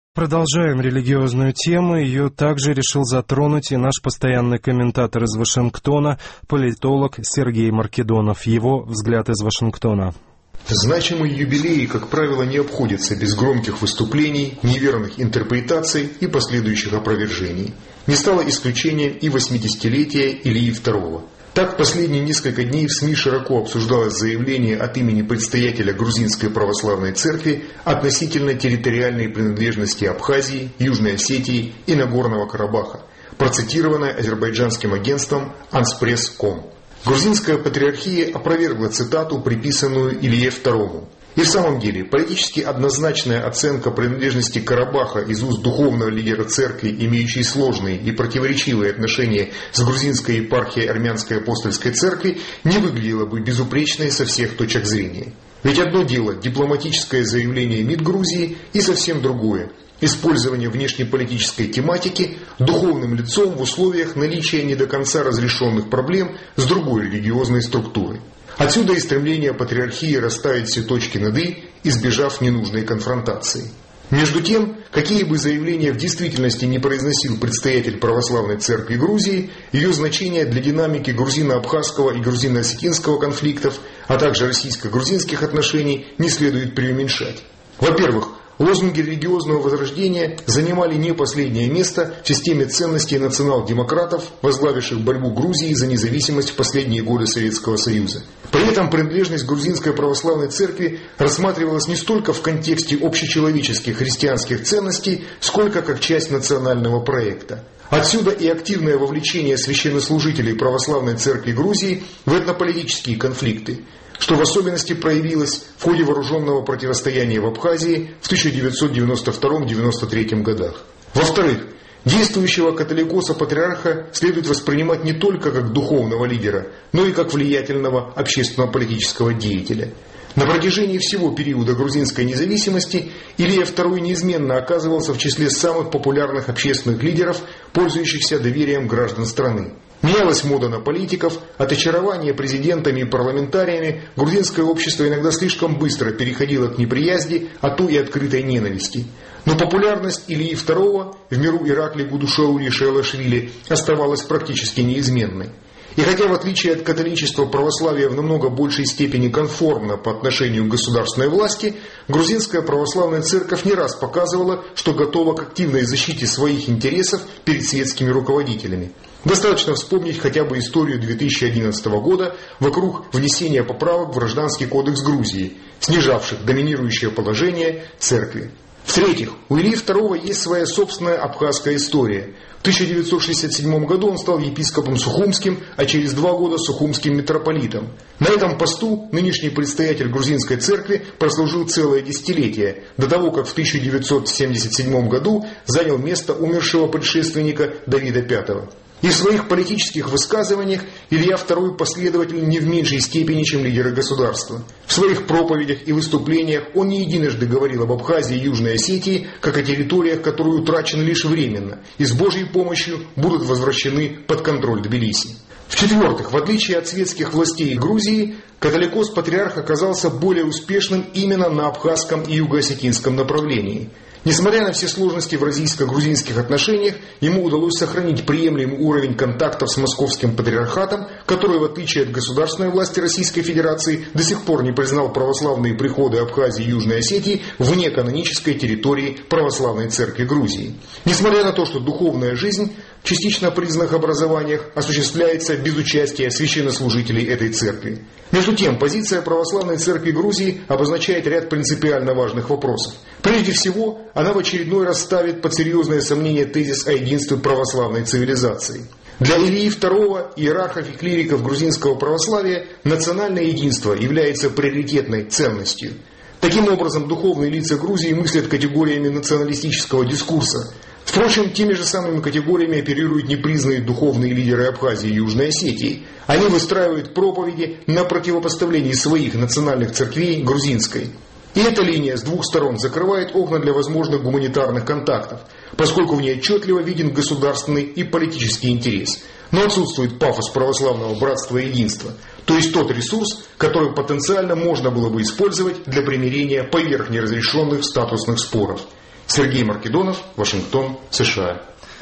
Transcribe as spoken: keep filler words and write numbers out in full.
Продолжаем религиозную тему. Ее также решил затронуть и наш постоянный комментатор из Вашингтона, политолог Сергей Маркедонов. Его взгляд из Вашингтона. Значимые юбилеи, как правило, не обходятся без громких выступлений, неверных интерпретаций и последующих опровержений. Не стало исключением и восьмидесятилетие Ильи второго. Так, в последние несколько дней в СМИ широко обсуждалось заявление от имени предстоятеля Грузинской православной церкви относительно территориальной принадлежности Абхазии, Южной Осетии и Нагорного Карабаха, процитированное азербайджанским агентством Анспресс точка ком. Грузинская патриархия опровергла цитату, приписанную Илье второму. И в самом деле, политически однозначная оценка принадлежности Карабаха из уст духовного лидера церкви, имеющей сложные и противоречивые отношения с грузинской епархией Армянской апостольской церкви, не выглядела бы безупречной со всех точек зрения. Ведь одно дело дипломатическое заявление МИД Грузии и совсем другое – использование внешнеполитической тематики духовным лицом в условиях наличия не до конца разрешенных проблем с другой религиозной структурой. Отсюда и стремление патриархии расставить все точки над «и», избежав ненужной конфронтации. Между тем, какие бы заявления в действительности не произносил предстоятель православной церкви Грузии, ее значение для динамики грузино-абхазского и грузино-осетинского конфликтов, а также российско-грузинских отношений не следует преуменьшать. Во-первых, лозунги религиозного возрождения занимали не последнее место в системе ценностей национал-демократов, возглавивших борьбу Грузии за независимость в последние годы Советского Союза. При этом принадлежность грузинской православной церкви рассматривалась не столько в контексте общечеловеческих христианских ценностей, сколько как часть национального проекта. Отсюда и активное вовлечение священнослужителей православной церкви Грузии в этнополитические конфликты, что в особенности проявилось в ходе вооруженного противостояния в Абхазии в тысяча девятьсот девяносто втором — девяносто третьем годах. Во-вторых, действующего католикоса-патриарха следует воспринимать не только как духовного лидера, но и как влиятельного общественно-политического деятеля. На протяжении всего периода грузинской независимости Илья второй неизменно оказывался в числе самых популярных общественных лидеров, пользующихся доверием граждан страны. Менялась мода на политиков, от очарования президентами и парламентариями грузинское общество иногда слишком быстро переходило к неприязни, а то и открытой ненависти. Но популярность Ильи второго в миру Иракли Гудушаури Шаилашвили оставалась практически неизменной. И хотя в отличие от католичества православие в намного большей степени конформно по отношению к государственной власти, грузинская православная церковь не раз показывала, что готова к активной защите своих интересов перед светскими руководителями. Достаточно вспомнить хотя бы историю две тысячи одиннадцатого года вокруг внесения поправок в Гражданский кодекс Грузии, снижавших доминирующее положение церкви. В-третьих, у Ильи второго есть своя собственная абхазская история. В тысяча девятьсот шестьдесят седьмом году он стал епископом Сухумским, а через два года Сухумским митрополитом. На этом посту нынешний предстоятель грузинской церкви прослужил целое десятилетие, до того, как в тысяча девятьсот семьдесят седьмом году занял место умершего предшественника Давида пятого. И в своих политических высказываниях Илья второй последователь не в меньшей степени, чем лидеры государства. В своих проповедях и выступлениях он не единожды говорил об Абхазии и Южной Осетии, как о территориях, которые утрачены лишь временно, и с Божьей помощью будут возвращены под контроль Тбилиси. В-четвертых, в отличие от светских властей Грузии, католикос-патриарх оказался более успешным именно на абхазском и юго-осетинском направлении. Несмотря на все сложности в российско-грузинских отношениях, ему удалось сохранить приемлемый уровень контактов с московским патриархатом, который, в отличие от государственной власти Российской Федерации, до сих пор не признал православные приходы Абхазии и Южной Осетии вне канонической территории православной церкви Грузии. Несмотря на то, что духовная жизнь в частично признанных образованиях осуществляется без участия священнослужителей этой церкви. Между тем, позиция православной церкви Грузии обозначает ряд принципиально важных вопросов. Прежде всего, она в очередной раз ставит под серьезное сомнение тезис о единстве православной цивилизации. Для Ильи второго, иерархов и клириков грузинского православия, национальное единство является приоритетной ценностью. Таким образом, духовные лица Грузии мыслят категориями националистического дискурса. Впрочем, теми же самыми категориями оперируют непризнанные духовные лидеры Абхазии и Южной Осетии. Они выстраивают проповеди на противопоставлении своих национальных церквей грузинской. И эта линия с двух сторон закрывает окна для возможных гуманитарных контактов, поскольку в ней отчетливо виден государственный и политический интерес. Но отсутствует пафос православного братства и единства, то есть тот ресурс, который потенциально можно было бы использовать для примирения поверх неразрешенных статусных споров. Сергей Маркедонов, Вашингтон, США.